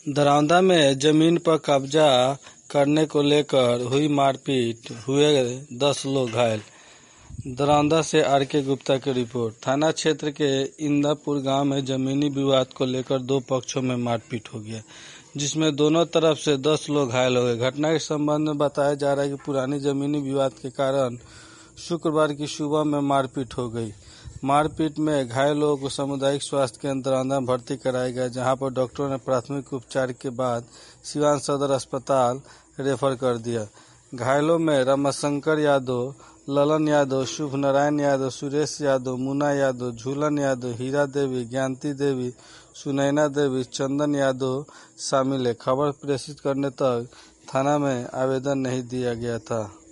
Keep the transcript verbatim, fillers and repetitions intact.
दरौंदा में जमीन पर कब्जा करने को लेकर हुई मारपीट, हुए दस लोग घायल। दरौंदा से आर के गुप्ता की रिपोर्ट। थाना क्षेत्र के इंदापुर गांव में जमीनी विवाद को लेकर दो पक्षों में मारपीट हो गया, जिसमें दोनों तरफ से दस लोग घायल हो गए। घटना के संबंध में बताया जा रहा है कि पुरानी जमीनी विवाद के कारण शुक्रवार की सुबह में मारपीट हो गई। मारपीट में घायल लोगों को सामुदायिक स्वास्थ्य केंद्र दरौंदा में भर्ती कराया गया, जहां पर डॉक्टरों ने प्राथमिक उपचार के बाद सिवान सदर अस्पताल रेफर कर दिया। घायलों में रमाशंकर यादव, ललन यादव, शुभ नारायण यादव, सुरेश यादव, मुन्ना यादव, झूलन यादव, हीरा देवी, ज्ञानती देवी, सुनैना देवी, चंदन यादव शामिल है। खबर प्रेषित करने तक थाना में आवेदन नहीं दिया गया था।